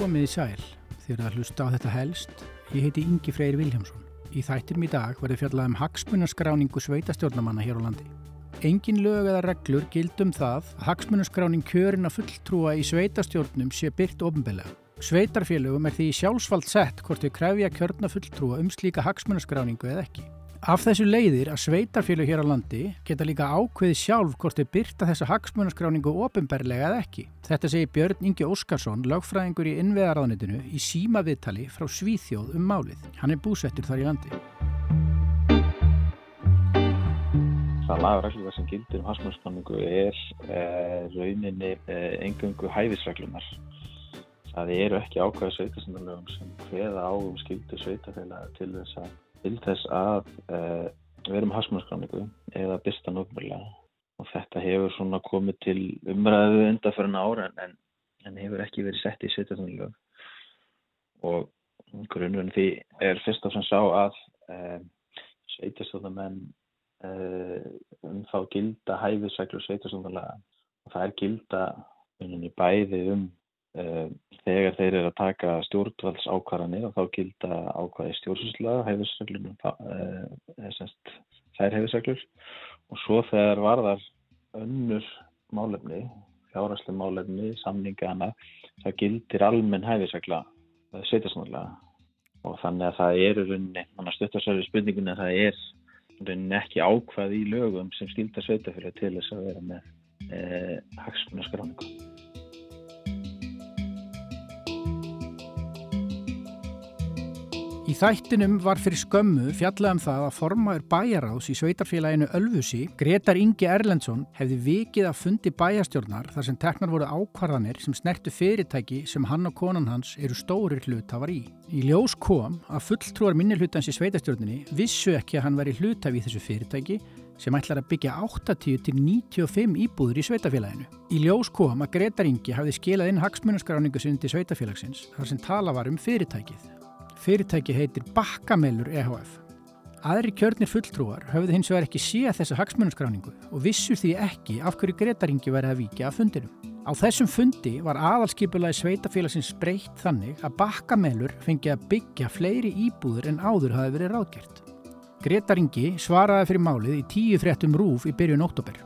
Komið í sæl, þið eruð að hlusta á þetta helst. Ég heiti Ingi Freyr Vilhjálmsson. Í þættinum í dag verður fjallað hagsmunaskráningu sveitastjórnarmanna hér á landi. Engin lög eða reglur gilda það að hagsmunaskráning kjörinna fulltrúa í sveitastjórnum sé birt opinberlega. Sveitarfélögum því í sjálfsvald sett hvort þau krefja kjörna fulltrúa slíka hagsmunaskráningu eða ekki. Af þessu leiðir að sveitarfélög hér á landi geta líka ákveðið sjálf hvort þau birta þessa hagsmunaskráningu opinberlega eða ekki. Þetta segir Björn Ingi Óskarsson, lögfræðingur í innviðaráðuneytinu, í símaviðtali frá Svíþjóð málið. Hann búsettur þar í landi. Það lagaregluverk sem gildir hagsmunaskráningu rauninni eingöngu hæfisreglunar. Það eru ekki ákvæði sveitarstjórnarlögum sem kveða á skyldur sveitarfélaga til þess að vera hagsmunaskráningu eða birta opinberlega. Og þetta hefur svona komið til umræðu undanfarin ár en hefur ekki verið sett í sveitarstjórnarlög. Og grunnurinn því fyrst og fremst sá að sveitarstjórnarmenn þá gilda hæfisreglur sveitarstjórnarlaga. Og það gilda bæði þegar þeir eru að taka stjórnvaldsákvarðanir og þá gilda ákvæði stjórnsýslulaga, hæfisreglunum, þær hæfisreglur. Og svo þegar varðar önnur málefni, fjárhagsleg málefni, samningana, það gildir almenn hæfisregla sveitarstjórnarlaga. Og þannig að það í rauninni, stuttasvarið spurningunni, að það rauninni ekki ákvæði í lögum sem skyldar sveitarfélög til þess að vera með hagsmunaskráningu. Í þættinum var fyrir skömmu fjallað það að formaður bæjarráðs í sveitarfélaginu Ölfusi, Grétar Ingi Erlendsson, hefði vikið af fundi bæjarstjórnar þar sem teknar voru ákvarðanir sem snertu fyrirtæki sem hann og konan hans eru stórir hluthafar í. Í ljós kom að fulltrúar minnihlutans í sveitarstjórninni vissu ekki að hann væri hluthafi í þessu fyrirtæki sem ætlar að byggja 80 til 95 íbúðir í sveitarfélaginu. Í ljós kom að Grétar Ingi hafði skilað inn hagsmunaskráningu sinni til sveitarfélagsins þar sem talað var fyrirtækið. Fyrirtæki heitir Bakkamelur EHF. Aðrir kjörnir fulltrúar höfðu hins vegar ekki séð þessa hagsmunaskráningu og vissu því ekki af hverju Grétar Ingi væri að víkja af fundinum. Á þessum fundi var aðalskipulagi sveitarfélagsins breytt þannig að Bakkamelur fengi að byggja fleiri íbúðir en áður hafði verið ráðgert. Grétar Ingi svaraði fyrir málið í 10 fréttum RÚV í byrjun október.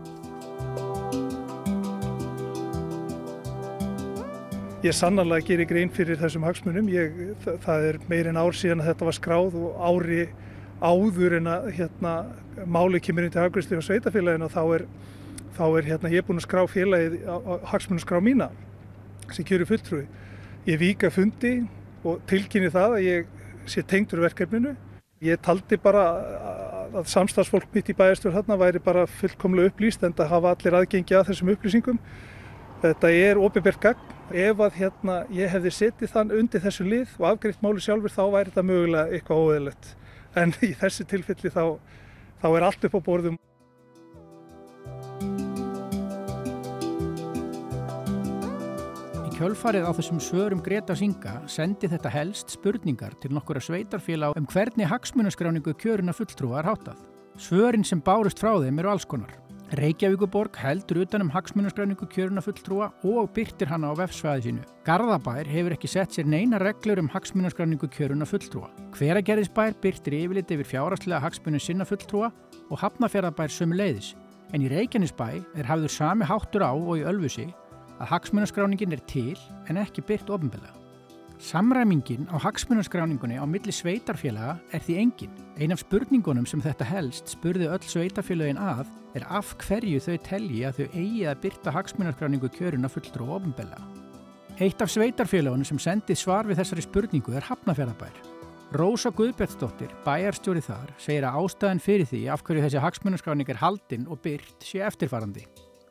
Ég sannarlega geri grein fyrir þessum hagsmunum. Það meira en ár síðan að þetta var skráð og ári áður en að málið kemur inn til afgreiðslu hjá sveitarfélaginu og þá er ég búinn að skrá félagið á hagsmunaskrá mína sem kjörið fulltrúi. Ég vík af fundi og tilkynni það að ég sé tengdur verkefninu. Ég taldi bara að samstarfsfólk mitt í bæjarstjórn þarna væri bara fullkomlega upplýst enda hafa allir aðgengi að þessum upplýsingum. Þetta opinbert gagn. Ef að ég hefði setið þann undir þessu lið og afgreitt máli sjálfur þá væri þetta mögulega eitthvað óeðlilegt. En í þessu tilfelli þá allt upp á borðum. Í kjölfarið á þessum svörum Grétars Inga sendi þetta helst spurningar til nokkurra sveitarfélaga hvernig hagsmunaskráningu kjörinna fulltrúa háttað. Svörin sem bárust frá þeim eru alls konar. Reykjavíkurborg heldur utan hagsmunaskráningu kjörinna fulltrúa og birtir hana á vefsvæði sínu. Garðabær hefur ekki sett sér neina reglur hagsmunaskráningu kjörinna fulltrúa. Hveragerðisbær birtir yfirlit yfir fjárhagslega hagsmuni sinna fulltrúa og Hafnarfjarðarbær sömuleiðis. En í Reykjanesbæ hafður sami háttur á og í Ölfusi að hagsmunaskráningin til en ekki birt opinberlega. Samræmingin á hagsmunaskráningunni á milli sveitarfélaga því engin. Ein af spurningunum sem þetta helst spurði öll sveitarfélögin af hverju þau telji að þau eigi að birta hagsmunaskráningu kjörinna fulltrúa opinberlega. Eitt af sveitarfélögunum sem sendið svar við þessari spurningu Hafnarfjarðarbær. Rósa Guðbjartsdóttir, bæjarstjóri þar, segir að ástæðan fyrir því af hverju þessi hagsmunaskráning haldin og birt sé eftirfarandi.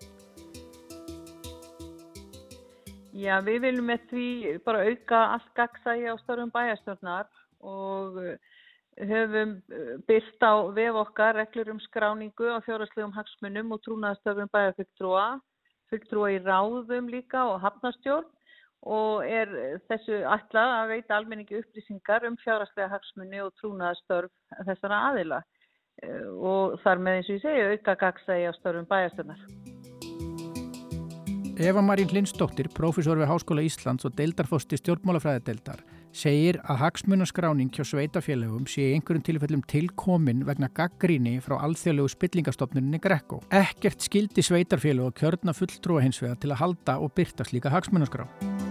Já, við viljum með því bara auka allt gagnsæi á störfum bæjarstjórnar og höfum birt á vef okkar reglur skráningu á fjárhagslegum hagsmunum og trúnaðarstörfum fulltrúa í ráðum líka og hafnarstjórn og þessu ætlað að veita almenningi upplýsingar fjárhagslega hagsmuni og trúnaðarstörf þessara aðila og þar með eins og ég segi auka gagnsæi á störfum bæjarstjórnar. Eva Marín Hlynsdóttir, prófessor við Háskóla Íslands og deildarforsti stjórnmálafræðideildar, segir að hagsmunaskráning hjá sveitarfélögum sé í einhverjum tilfellum tilkomin vegna gagnrýni frá alþjóðlegu spillingastofnuninni GRECO. Ekkert skildi sveitarfélög og kjörna fulltrúa hins vegar til að halda og birta slíka hagsmunaskrá.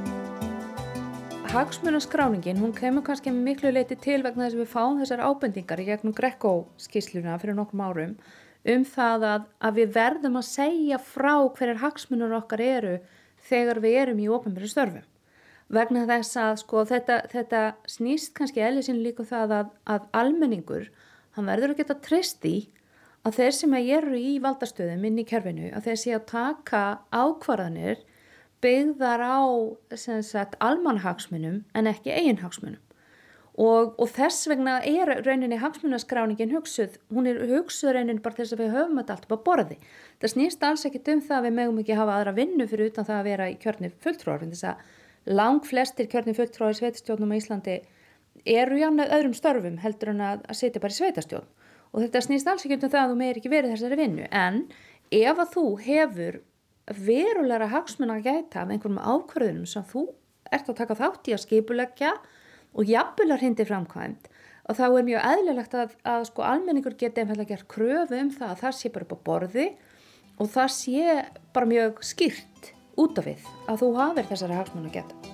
Hagsmunaskráningin, hún kemur kannski miklu leyti til vegna þess að við fáum þessar ábendingar í gegnum GRECO-skýrsluna fyrir nokkrum árum það að við verðum að segja frá hverjar hagsmunir okkar eru þegar við erum í opinberum störfum. Vegna þess að sko, þetta snýst kannski eðli sínu líka það að almenningur, hann verður að geta treyst í að þeir sem eru í valdastöðum inn í kerfinu, að þeir sé að taka ákvarðanir byggðar á almannahagsmunum en ekki eiginhagsmunum. Og þess vegna rauninni hagsmunaskráningin hugsuð, hún hugsuð rauninni bara þess að við höfum þetta allt upp á borði. Það snýst alls ekkit það að við megum ekki hafa aðra vinnu fyrir utan það að vera í kjörni fulltrúar. Þess að langflestir kjörni fulltrúar í sveitarstjórnum á Íslandi eru í öðrum störfum heldur en að sitja bara í sveitarstjórn. Og þetta snýst alls ekkit það að þú megir ekki verið þessari vinnu. En ef að þú hefur verulega hagsmuna að gæta af einhverjum ákvörðunum sem þú ert að taka þátt í að skipuleggja og jafnvel að hrinda í framkvæmd og þá mjög eðlilegt að sko almenningur geti einfaldlega gert kröfu það að það sé bara upp á borði og það sé bara mjög skýrt út af við að þú hafir þessari hagsmuna að geta.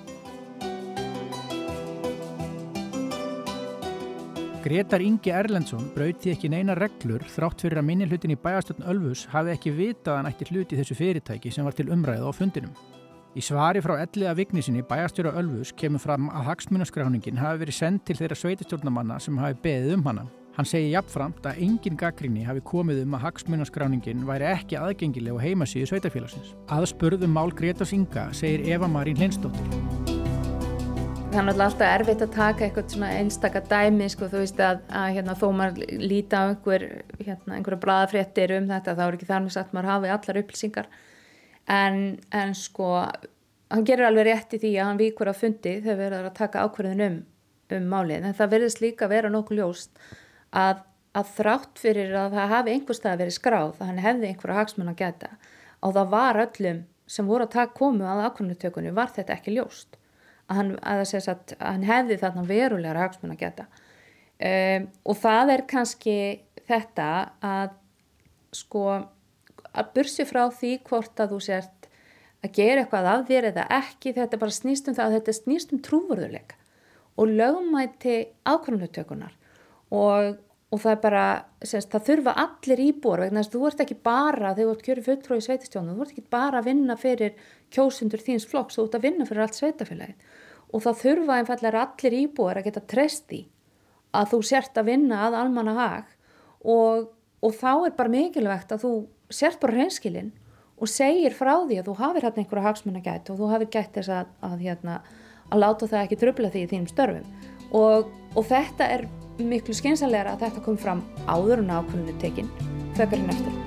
Grétar Ingi Erlendsson braut því ekki neina reglur þrátt fyrir að minnihlutin í bæjarstjórn Ölfuss hafi ekki vitað að hann ætti hlut í þessu fyrirtæki sem var til umræðu á fundinum. Í svari frá Elliða Vignissyni bæjarstjóra Ölfuss kemur fram að hagsmunaskráningin hafi verið send til þeirra sveitarstjórnarmanna sem hafi beðið hana. Hann segir jafnframt að engin gagnrýni hafi komið að hagsmunaskráningin væri ekki aðgengileg á heimasíðu sveitarfélagsins. Aðspurð mál Grétars Inga segir Eva Marín Hlynsdóttir. Það er alltaf erfitt að taka eitthvað svona einstaka dæmi, sko, þú veist að þó maður líta á einhverja blaðafréttir þetta, þá ekki þar með sagt maður hafi allar upplýsingar. En sko, hann gerir alveg rétt í því að hann víkur á fundi þegar við erum að taka ákvörðun um málið. En það virðist líka vera nokkuð ljóst að þrátt fyrir að það hafi einhvers staðar verið skráð, að hann hefði einhverja hagsmuna að gæta og það var öllum sem voru að komu að ákvörðunartökunni var þetta ekki ljóst. Að hann hefði þarna verulegar hagsmuna að gæta. Og það kannski þetta að sko að bursi frá því hvort að þú sért að gera eitthvað af þér eða ekki, þetta bara snýst það að þetta snýst trúverðugleika og lögmæti ákvörðunartökunnar og það bara, það þurfa allir íbúar vegna þess að þú ert ekki bara, þegar þú ert kjörið fulltrúi í sveitarstjórnum, þú ert ekki bara að vinna fyrir kjósendur þíns flokks, þú ert að vinna fyrir allt sveitarfélagið og það þurfa einfallega allir íbúar að geta treyst í að þú sért að vinna að almannahag og þá bara mikilvægt að þú sért bara hreinskilinn og segir frá því að þú hafir hérna einhverja hagsmuna gætt og þú hafir gætt þess að láta það ekki trufla því í þínum störfum og þetta miklu skynsamlegra að þetta kom fram áður en ákvörðun tekin frekar en eftir.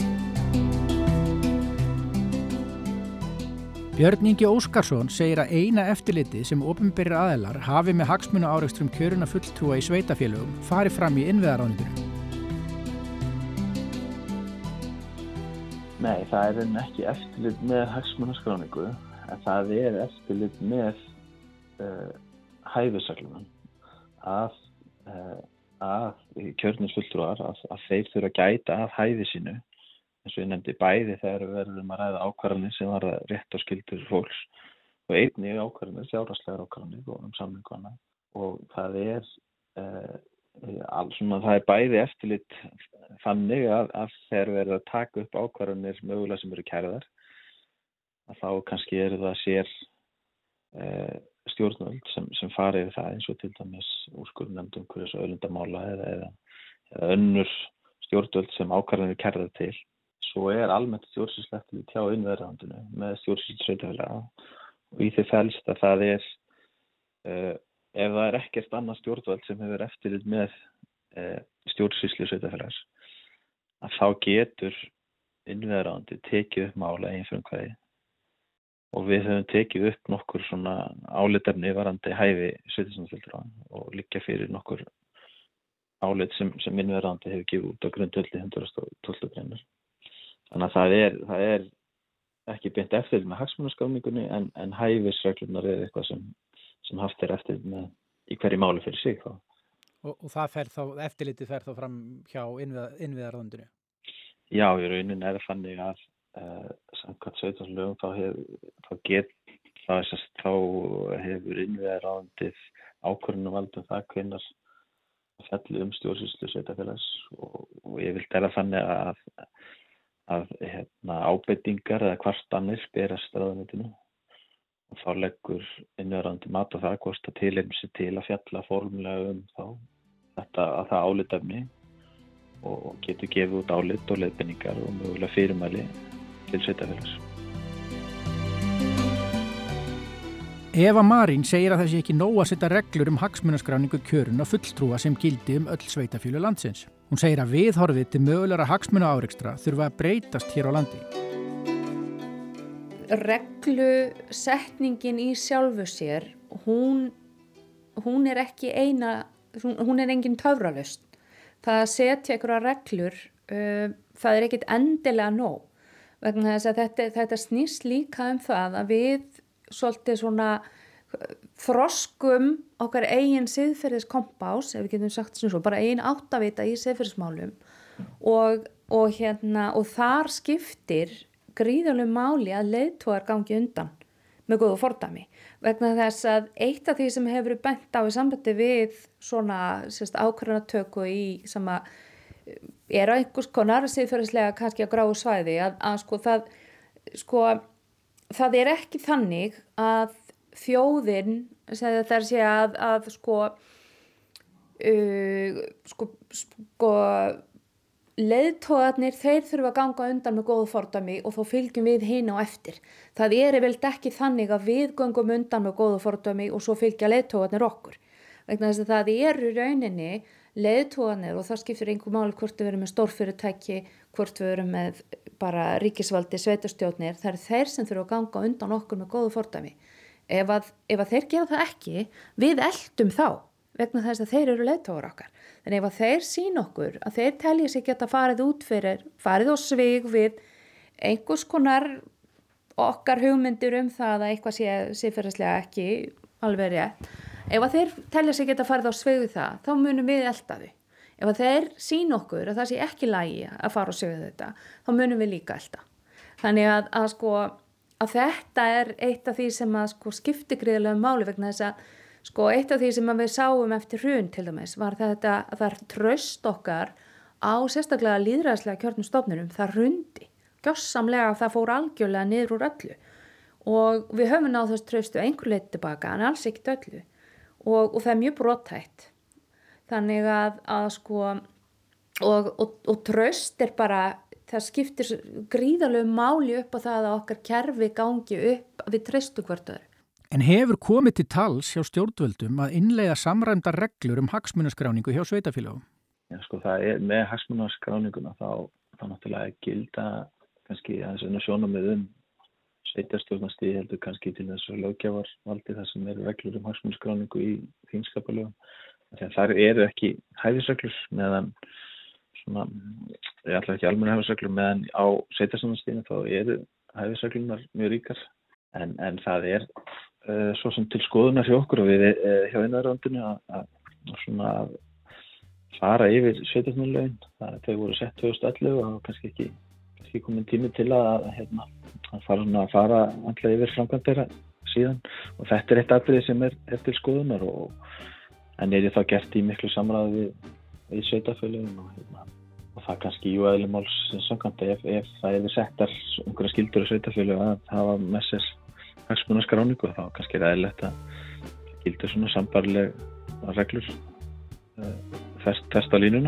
Björn Ingi Óskarsson segir að eina eftirlitið sem opinberir aðilar hafi með hagsmunaárekstrum kjörinna fulltrúa í sveitarfélögum fari fram í innviðaráðuneytinu. Nei, það ekki eftirlit með hagsmunaskráningu, en það eftirlit með hæfisreglunum að kjörnir fulltrúar að þeir þurfa að gæta að hæfi sínu, eins og ég nefndi bæði þegar við verðum að ræða ákvarðanir sem var rétt og skyldur fólks og einnig ákvarðanir, fjárhagslegar ákvarðanir og samningana og það það bæði eftirlit þannig að þegar við erum að taka upp ákvarðanir mögulega sem eru kærðar að þá kannski það sér stjórnvöld sem fara yfir það eins og til dæmis úrskurðarnefnd umhverfis- og auðlindamála eða önnur stjórnvöld sem ákvarðanir kærðar til. Svo almennt stjórnsýslueftirlit hjá innviðaráðuneytinu með stjórnsýslu sveitarfélaga og í því felst að það ef það ekkert annað stjórnvald sem hefur eftirlit með stjórnsýslu sveitarfélags að þá getur innviðaráðuneytið tekið upp mála eigin frumkvæði og við höfum tekið upp nokkur svona álitefni varðandi hæfi sveitarstjórnarfulltrúa og liggja fyrir nokkur álit sem innviðaráðuneytið hefur gefið út á grundvelli 112 greinar. Þannig að það ekki beint eftir með hagsmunaskráningunni en hæfisreglunar er eitthvað sem haft eftir með í hverju máli fyrir sig þá. Og það fer þá, eftirlitið fer þá fram hjá innviðarráðuneytinu? Já, í rauninni er þannig að samkvæmt sveitarfélögum þá hefur innviðarráðuneytið ákvörðunarvald það hvenær fellur stjórnsýslu sveitarfélags og yfirleitt er það þannig að ábendingar eða kvartanir berast ráðuneytinu og þá leggur innviðarráðuneytið mat á það hvort að tilefni sig til að fjalla formlega það álitefni og getur gefið út álit og leiðbeiningar og mögulega fyrirmæli til sveitarfélags. Eva Marín segir að það sé ekki nóg að setja reglur hagsmunaskráningu kjörinna fulltrúa sem gildi öll sveitarfélög landsins. Hún segir að viðhorfið til mögulegra hagsmunaárekstra þurfa að breytast hér á landi. Reglusetningin í sjálfu sér, hún er ekki hún er engin töfralausn. Það að setja einhverja reglur, það er ekkit endilega nóg. Vegna þess að þetta snýst líka það að við svolítið svona þroskum okkar eigin siðferðiskompás, ef við getum sagt sem svo, bara eigin áttavita í siðferðismálum og þar skiptir gríðarlegu máli að leiðtogar gangi undan með góðu fordæmi. Vegna þess að eitt af því sem hefur verið bent á í sambandi við svona ákvarðanatöku sem er á einhvers konar siðferðislega kannski á gráu svæði það er ekki þannig að þjóðin þar sé að leiðtogarnir, þeir þurfa að ganga undan með góðu fordæmi og þá fylgjum við hin á eftir. Það er yfirleitt ekki þannig að við göngum undan með góðu fordæmi og svo fylgja leiðtogarnir okkur. Vegna þess að það eru rauninni leiðtogarnir og það skiptir engu máli hvort við erum með stórfyrirtæki, hvort við erum með bara ríkisvaldi, sveitarstjórnir, það eru þeir sem þurfa að ganga undan okkur með góðu fordæmi. Ef að þeir gera það ekki, við eltum þá, vegna þess að þeir eru leiðtogar okkar. En ef að þeir sýna okkur að þeir telja sig geta farið á svig við einhvers konar okkar hugmyndir það að eitthvað sé siðferðislega ekki alveg rétt. Ef að þeir telja sig geta farið á svig við það, þá munum við elta þau. Ef að þeir sýna okkur að það sé ekki lagi að fara á svig við þetta, þá munum við líka elta. Þannig að þetta er eitt af því sem skiptir gríðarlega máli vegna þess að eitt af því sem við sáum eftir hrun til dæmis var þetta að það traust okkar á sérstaklega lýðræðislega kjörnum stofnunum, það hrundi gjörsamlega, það fór algjörlega niður úr öllu og við höfum náð þess traustu einhver leið tilbaka en alls ekkert öllu og það er mjög brothætt þannig og traust er bara, það skiptir gríðarlegu máli upp á það að okkar kerfi gangi upp að við traustu hvert öðru. En hefur komið til tals hjá stjórnvöldum að innleiða samræmdar reglur hagsmunaskráningu hjá sveitarfélögum? Já, það er með hagsmunaskráninguna þá náttúrulega gilda kannski aðeins sjónarmið sveitarstjórnarstig heldur kannski til þessu löggjafarvaldi þar sem eru reglur hagsmunaskráningu í þingskapalögum. Þannig þar eru ekki hæfisreglur meðan allavega ekki almennar hæfisreglur meðan á sveitarstjórnarstiginu þá eru hæfisreglunar mjög ríkar en það er svo sem til skoðunar hjá okkur og við hjá innviðarráðuneytinu að fara yfir sveitarstjórnarlögin. Þau voru sett 2011 og kannski ekki komin tími til að fara alltaf yfir framkvæmd þeirra síðan og þetta er eitt atriði sem er til skoðunar en er þá gert í miklu samráði við sveitarfélögin og það kannski eðli máls samkvæmt ef það settar einhverja skyldur á sveitarfélög að hafa með sér hagsmunaskráningu þá kannski er eðlilegt að gildi svona sambærileg reglur fest á línuna.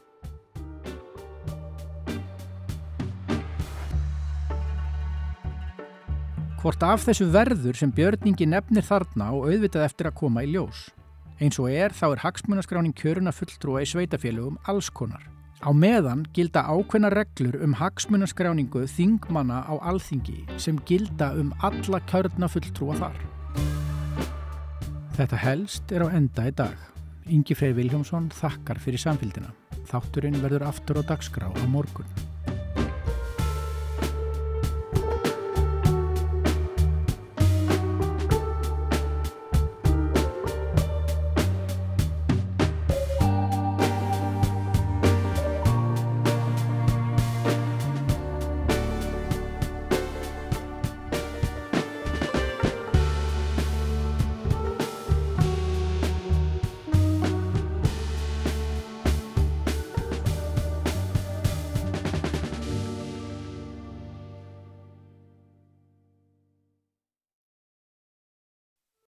Hvort af þessu verður sem Björn Ingi nefnir þarna og auðvitað eftir að koma í ljós. Eins og þá er hagsmunaskráning kjörinna fulltrúa í sveitarfélögum alls konar. Á meðan gilda ákveðna reglur hagsmunaskráningu þingmanna á Alþingi sem gilda alla kjörna fulltrúa þar. Þetta helst er á enda í dag. Ingi Freyr Vilhjálmsson þakkar fyrir samfylgdina. Þátturinn verður aftur á dagskrá á morgun.